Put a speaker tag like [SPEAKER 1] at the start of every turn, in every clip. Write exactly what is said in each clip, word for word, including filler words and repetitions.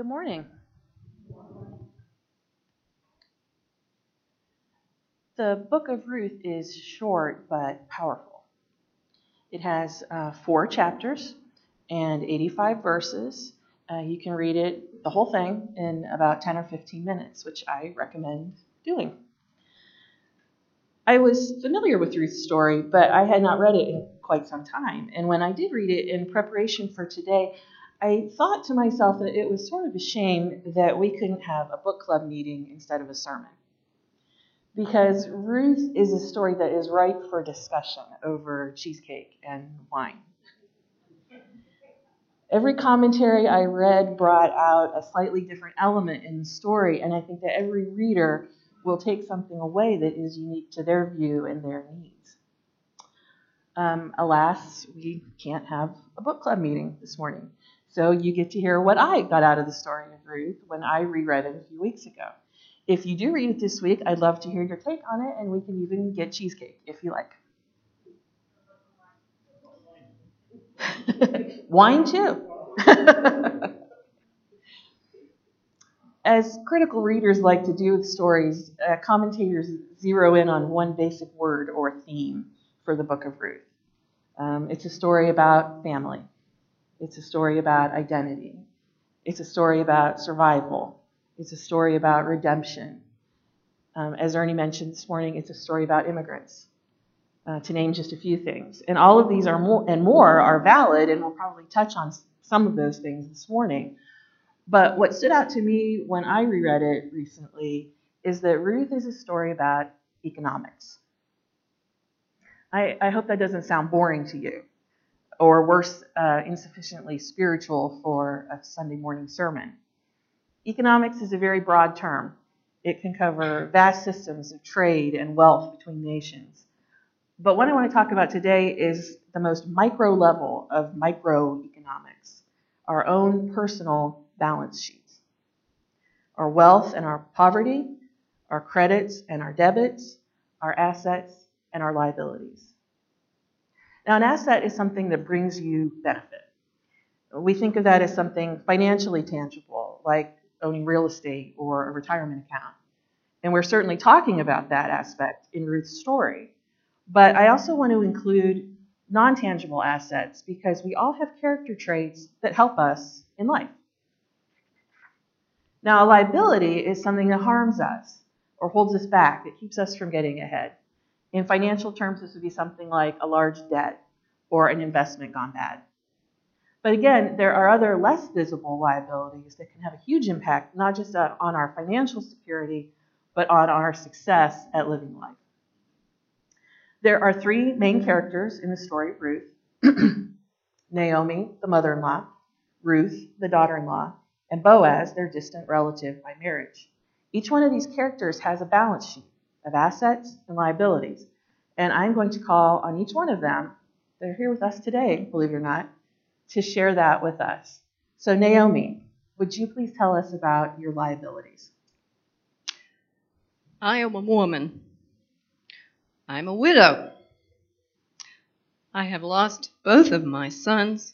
[SPEAKER 1] Good morning. The book of Ruth is short but powerful. It has uh, four chapters and eighty-five verses. Uh, you can read it, the whole thing, in about ten or fifteen minutes, which I recommend doing. I was familiar with Ruth's story, but I had not read it in quite some time. And when I did read it in preparation for today, I thought to myself that it was sort of a shame that we couldn't have a book club meeting instead of a sermon. Because Ruth is a story that is ripe for discussion over cheesecake and wine. Every commentary I read brought out a slightly different element in the story, and I think that every reader will take something away that is unique to their view and their needs. Um, alas, we can't have a book club meeting this morning, so you get to hear what I got out of the story of Ruth when I reread it a few weeks ago. If you do read it this week, I'd love to hear your take on it, and we can even get cheesecake if you like. Wine too. As critical readers like to do with stories, uh, commentators zero in on one basic word or theme for the book of Ruth. Um, it's a story about family. It's a story about identity. It's a story about survival. It's a story about redemption. Um, as Ernie mentioned this morning, it's a story about immigrants, uh, to name just a few things. And all of these are more and more are valid, and we'll probably touch on some of those things this morning. But what stood out to me when I reread it recently is that Ruth is a story about economics. I, I hope that doesn't sound boring to you, or worse, uh, insufficiently spiritual for a Sunday morning sermon. Economics is a very broad term. It can cover vast systems of trade and wealth between nations. But what I want to talk about today is the most micro level of microeconomics, our own personal balance sheets. Our wealth and our poverty, our credits and our debits, our assets and our liabilities. Now, an asset is something that brings you benefit. We think of that as something financially tangible, like owning real estate or a retirement account. And we're certainly talking about that aspect in Ruth's story. But I also want to include non-tangible assets because we all have character traits that help us in life. Now, a liability is something that harms us or holds us back, that keeps us from getting ahead. In financial terms, this would be something like a large debt or an investment gone bad. But again, there are other less visible liabilities that can have a huge impact, not just on our financial security, but on our success at living life. There are three main characters in the story of Ruth. Naomi, the mother-in-law, Ruth, the daughter-in-law, and Boaz, their distant relative by marriage. Each one of these characters has a balance sheet of assets and liabilities. And I'm going to call on each one of them, they're here with us today, believe it or not, to share that with us. So Naomi, would you please tell us about your liabilities?
[SPEAKER 2] I am a woman. I'm a widow. I have lost both of my sons.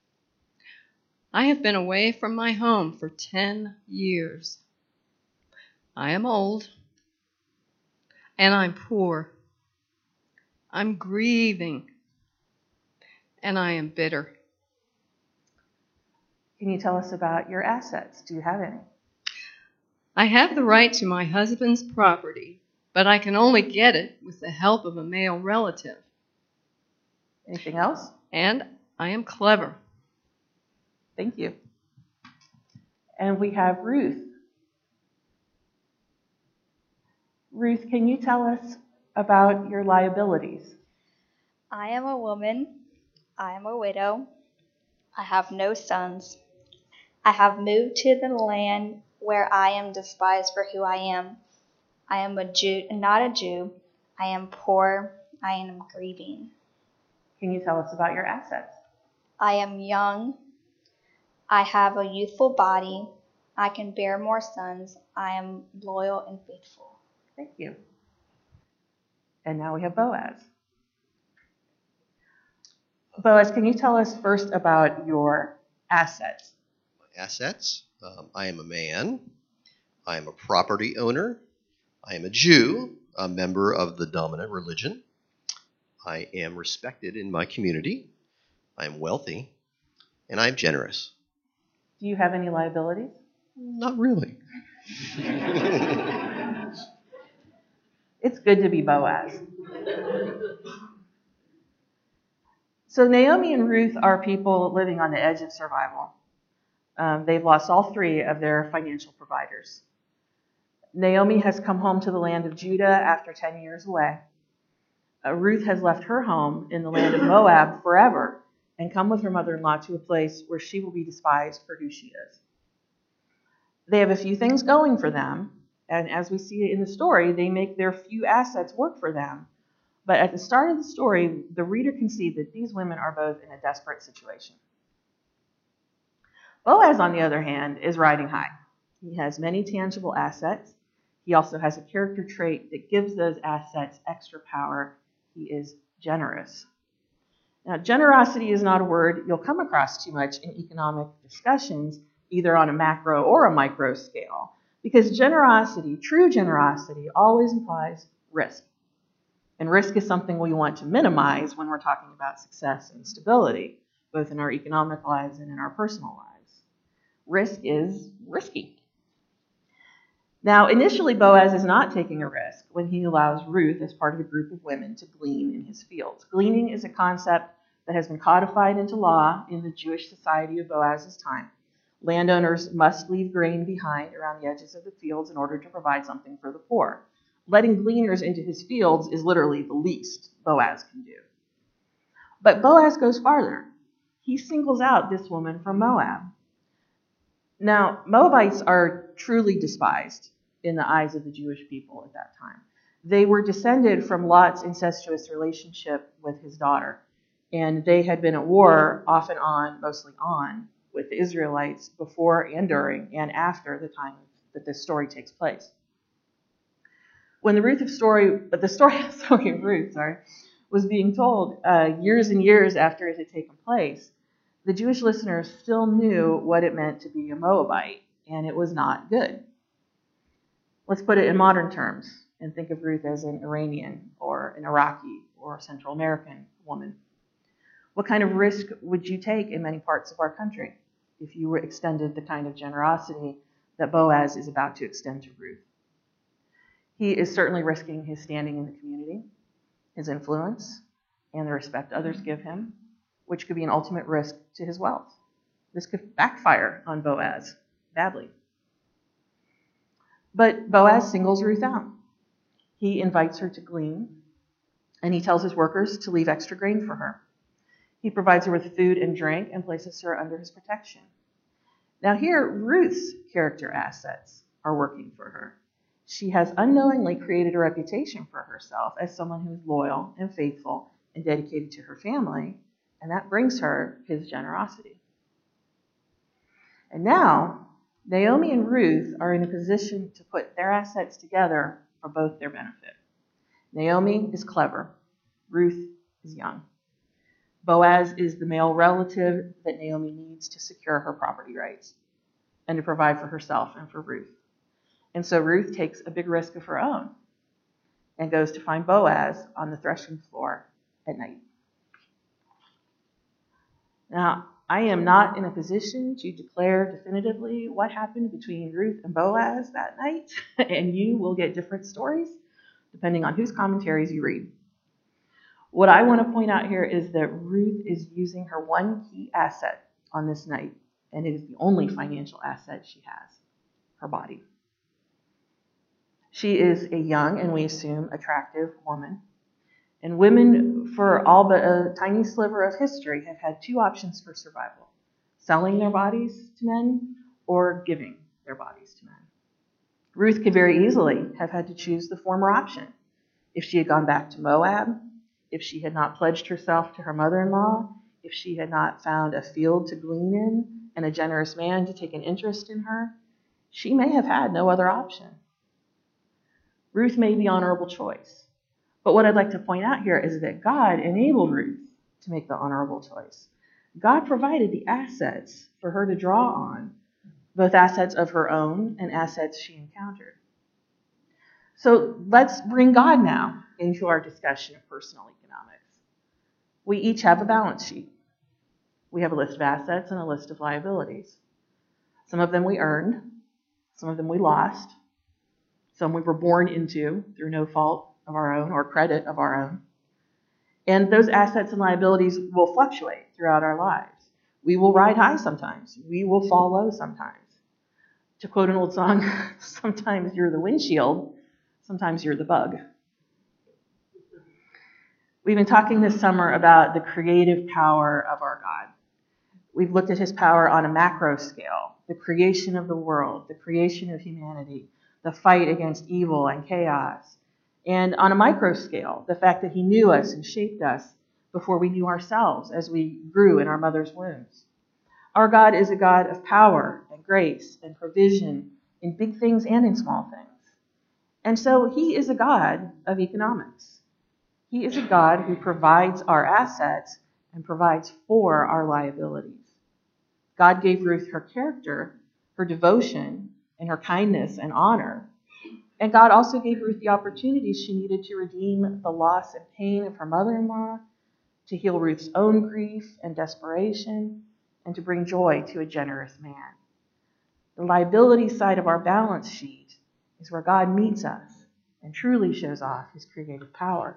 [SPEAKER 2] I have been away from my home for ten years. I am old, and I'm poor. I'm grieving, and I am bitter.
[SPEAKER 1] Can you tell us about your assets? Do you have any?
[SPEAKER 2] I have the right to my husband's property, but I can only get it with the help of a male relative.
[SPEAKER 1] Anything else?
[SPEAKER 2] And I am clever.
[SPEAKER 1] Thank you. And we have Ruth. Ruth, can you tell us about your liabilities?
[SPEAKER 3] I am a woman. I am a widow. I have no sons. I have moved to the land where I am despised for who I am. I am a Jew, not a Jew. I am poor. I am grieving.
[SPEAKER 1] Can you tell us about your assets?
[SPEAKER 3] I am young. I have a youthful body. I can bear more sons. I am loyal and faithful.
[SPEAKER 1] Thank you. And now we have Boaz. Boaz, can you tell us first about your assets?
[SPEAKER 4] My assets? Um, I am a man. I am a property owner. I am a Jew, a member of the dominant religion. I am respected in my community. I am wealthy. And I am generous.
[SPEAKER 1] Do you have any liabilities?
[SPEAKER 4] Not really.
[SPEAKER 1] It's good to be Boaz. So Naomi and Ruth are people living on the edge of survival. Um, they've lost all three of their financial providers. Naomi has come home to the land of Judah after ten years away. Uh, Ruth has left her home in the land of Moab forever and come with her mother-in-law to a place where she will be despised for who she is. They have a few things going for them, and as we see in the story, they make their few assets work for them. But at the start of the story, the reader can see that these women are both in a desperate situation. Boaz, on the other hand, is riding high. He has many tangible assets. He also has a character trait that gives those assets extra power. He is generous. Now, generosity is not a word you'll come across too much in economic discussions, either on a macro or a micro scale, because generosity, true generosity, always implies risk. And risk is something we want to minimize when we're talking about success and stability, both in our economic lives and in our personal lives. Risk is risky. Now, initially, Boaz is not taking a risk when he allows Ruth, as part of a group of women, to glean in his fields. Gleaning is a concept that has been codified into law in the Jewish society of Boaz's time. Landowners must leave grain behind around the edges of the fields in order to provide something for the poor. Letting gleaners into his fields is literally the least Boaz can do. But Boaz goes farther. He singles out this woman from Moab. Now, Moabites are truly despised in the eyes of the Jewish people at that time. They were descended from Lot's incestuous relationship with his daughter, and they had been at war off and on, mostly on, with the Israelites before and during and after the time that this story takes place. When the Ruth of story, the story, story of Ruth, sorry, was being told uh, years and years after it had taken place, the Jewish listeners still knew what it meant to be a Moabite, and it was not good. Let's put it in modern terms and think of Ruth as an Iranian or an Iraqi or a Central American woman. What kind of risk would you take in many parts of our country if you were extended the kind of generosity that Boaz is about to extend to Ruth? He is certainly risking his standing in the community, his influence, and the respect others give him, which could be an ultimate risk to his wealth. This could backfire on Boaz badly. But Boaz singles Ruth out. He invites her to glean, and he tells his workers to leave extra grain for her. He provides her with food and drink and places her under his protection. Now here, Ruth's character assets are working for her. She has unknowingly created a reputation for herself as someone who is loyal and faithful and dedicated to her family, and that brings her his generosity. And now, Naomi and Ruth are in a position to put their assets together for both their benefit. Naomi is clever. Ruth is young. Boaz is the male relative that Naomi needs to secure her property rights and to provide for herself and for Ruth. And so Ruth takes a big risk of her own and goes to find Boaz on the threshing floor at night. Now, I am not in a position to declare definitively what happened between Ruth and Boaz that night, and you will get different stories depending on whose commentaries you read. What I want to point out here is that Ruth is using her one key asset on this night, and it is the only financial asset she has, her body. She is a young, and we assume attractive woman. And women, for all but a tiny sliver of history, have had two options for survival: selling their bodies to men or giving their bodies to men. Ruth could very easily have had to choose the former option. If she had gone back to Moab, if she had not pledged herself to her mother-in-law, if she had not found a field to glean in and a generous man to take an interest in her, she may have had no other option. Ruth made the honorable choice. But what I'd like to point out here is that God enabled Ruth to make the honorable choice. God provided the assets for her to draw on, both assets of her own and assets she encountered. So let's bring God now into our discussion of personal economics. We each have a balance sheet. We have a list of assets and a list of liabilities. Some of them we earned, some of them we lost, some we were born into through no fault of our own or credit of our own. And those assets and liabilities will fluctuate throughout our lives. We will ride high sometimes. We will fall low sometimes. To quote an old song, sometimes you're the windshield, sometimes you're the bug. We've been talking this summer about the creative power of our God. We've looked at his power on a macro scale, the creation of the world, the creation of humanity, the fight against evil and chaos. And on a micro scale, the fact that he knew us and shaped us before we knew ourselves as we grew in our mother's wombs. Our God is a God of power and grace and provision in big things and in small things. And so he is a God of economics. He is a God who provides our assets and provides for our liabilities. God gave Ruth her character, her devotion, and her kindness and honor. And God also gave Ruth the opportunities she needed to redeem the loss and pain of her mother-in-law, to heal Ruth's own grief and desperation, and to bring joy to a generous man. The liability side of our balance sheet is where God meets us and truly shows off his creative power.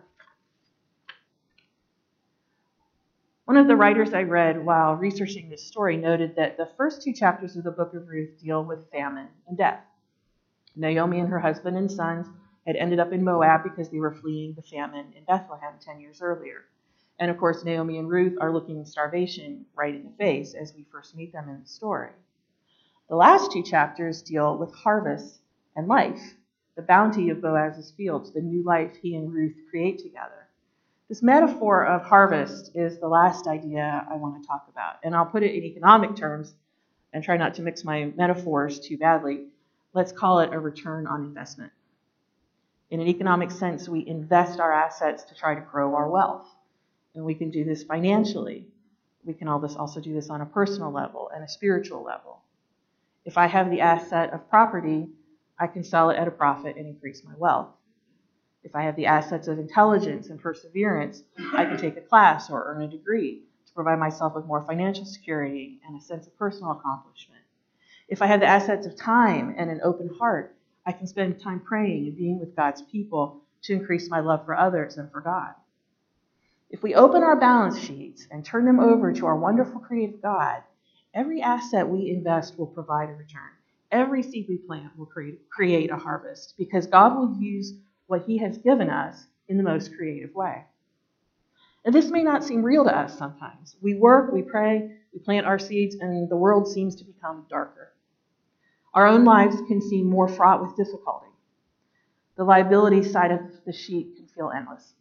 [SPEAKER 1] One of the writers I read while researching this story noted that the first two chapters of the book of Ruth deal with famine and death. Naomi and her husband and sons had ended up in Moab because they were fleeing the famine in Bethlehem ten years earlier. And of course, Naomi and Ruth are looking starvation right in the face as we first meet them in the story. The last two chapters deal with harvest and life, the bounty of Boaz's fields, the new life he and Ruth create together. This metaphor of harvest is the last idea I want to talk about. And I'll put it in economic terms and try not to mix my metaphors too badly. Let's call it a return on investment. In an economic sense, we invest our assets to try to grow our wealth. And we can do this financially. We can also do this on a personal level and a spiritual level. If I have the asset of property, I can sell it at a profit and increase my wealth. If I have the assets of intelligence and perseverance, I can take a class or earn a degree to provide myself with more financial security and a sense of personal accomplishment. If I have the assets of time and an open heart, I can spend time praying and being with God's people to increase my love for others and for God. If we open our balance sheets and turn them over to our wonderful creative God, every asset we invest will provide a return. Every seed we plant will create, create a harvest because God will use what he has given us in the most creative way. And this may not seem real to us sometimes. We work, we pray, we plant our seeds, and the world seems to become darker. Our own lives can seem more fraught with difficulty. The liability side of the sheet can feel endless.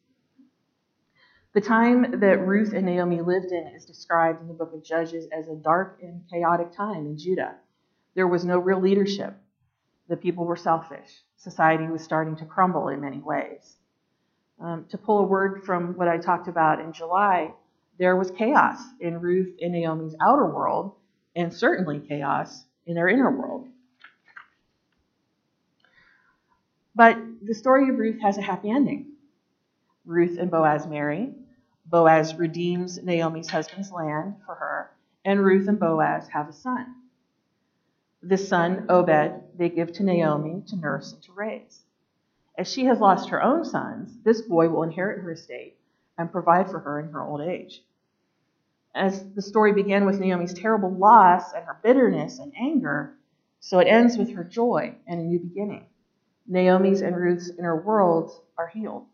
[SPEAKER 1] The time that Ruth and Naomi lived in is described in the book of Judges as a dark and chaotic time in Judah. There was no real leadership. The people were selfish. Society was starting to crumble in many ways. Um, to pull a word from what I talked about in July, there was chaos in Ruth and Naomi's outer world, and certainly chaos in their inner world. But the story of Ruth has a happy ending. Ruth and Boaz marry. Boaz redeems Naomi's husband's land for her, and Ruth and Boaz have a son. This son, Obed, they give to Naomi to nurse and to raise. As she has lost her own sons, this boy will inherit her estate and provide for her in her old age. As the story began with Naomi's terrible loss and her bitterness and anger, so it ends with her joy and a new beginning. Naomi's and Ruth's inner worlds are healed.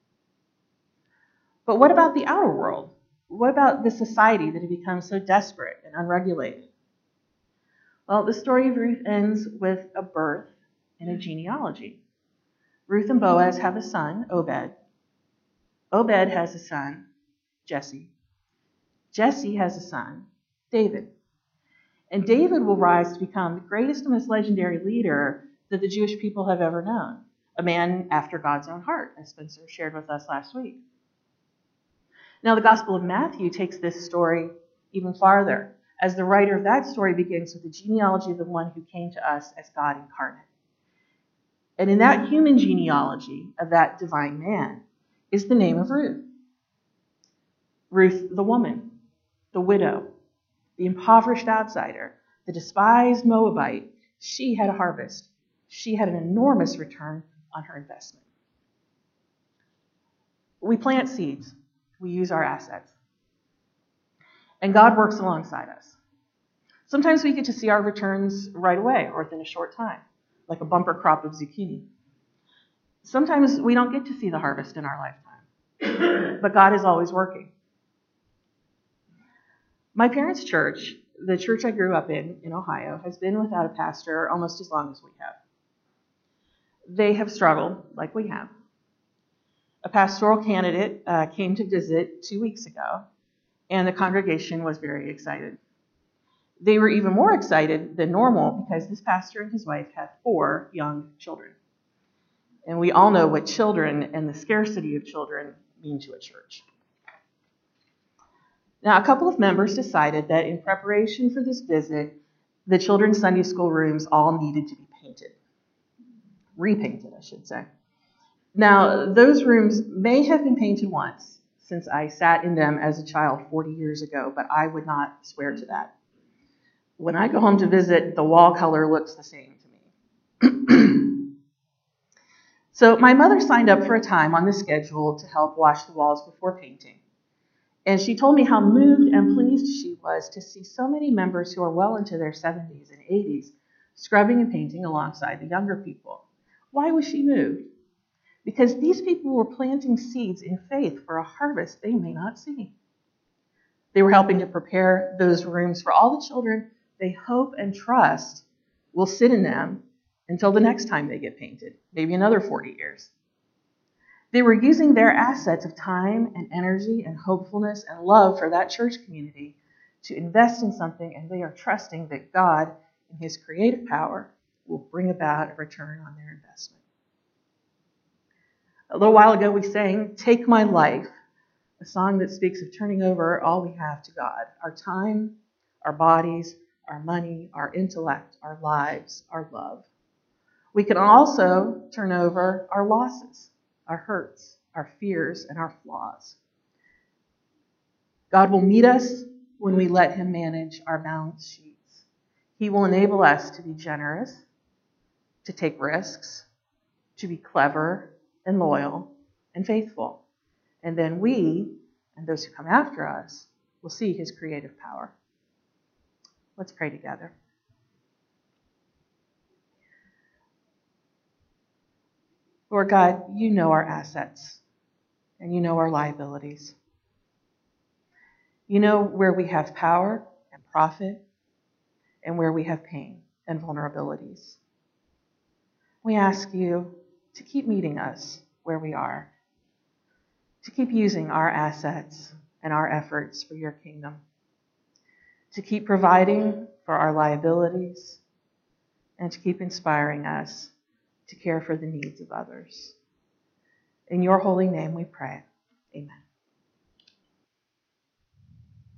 [SPEAKER 1] But what about the outer world? What about the society that had become so desperate and unregulated? Well, the story of Ruth ends with a birth and a genealogy. Ruth and Boaz have a son, Obed. Obed has a son, Jesse. Jesse has a son, David. And David will rise to become the greatest and most legendary leader that the Jewish people have ever known, a man after God's own heart, as Spencer shared with us last week. Now, the Gospel of Matthew takes this story even farther. as the writer of that story begins with the genealogy of the one who came to us as God incarnate. And in that human genealogy of that divine man is the name of Ruth. Ruth, the woman, the widow, the impoverished outsider, the despised Moabite. She had a harvest. She had an enormous return on her investment. We plant seeds. We use our assets. And God works alongside us. Sometimes we get to see our returns right away or within a short time, like a bumper crop of zucchini. Sometimes we don't get to see the harvest in our lifetime, but God is always working. My parents' church, the church I grew up in, in Ohio, has been without a pastor almost as long as we have. They have struggled like we have. A pastoral candidate uh, came to visit two weeks ago, and the congregation was very excited. They were even more excited than normal because this pastor and his wife have four young children. And we all know what children and the scarcity of children mean to a church. Now, a couple of members decided that in preparation for this visit, the children's Sunday school rooms all needed to be painted. Repainted, I should say. Now, those rooms may have been painted once, since I sat in them as a child forty years ago, but I would not swear to that. When I go home to visit, the wall color looks the same to me. So my mother signed up for a time on the schedule to help wash the walls before painting. And she told me how moved and pleased she was to see so many members who are well into their seventies and eighties scrubbing and painting alongside the younger people. Why was she moved? Because these people were planting seeds in faith for a harvest they may not see. They were helping to prepare those rooms for all the children they hope and trust will sit in them until the next time they get painted, maybe another forty years. They were using their assets of time and energy and hopefulness and love for that church community to invest in something, and they are trusting that God, in his creative power, will bring about a return on their investment. A little while ago, we sang, "Take My Life," a song that speaks of turning over all we have to God, our time, our bodies, our money, our intellect, our lives, our love. We can also turn over our losses, our hurts, our fears, and our flaws. God will meet us when we let him manage our balance sheets. He will enable us to be generous, to take risks, to be clever and loyal and faithful. And then we, and those who come after us, will see his creative power. Let's pray together. Lord God, you know our assets and you know our liabilities. You know where we have power and profit and where we have pain and vulnerabilities. We ask you to keep meeting us where we are, to keep using our assets and our efforts for your kingdom, to keep providing for our liabilities, and to keep inspiring us to care for the needs of others. In your holy name we pray. Amen.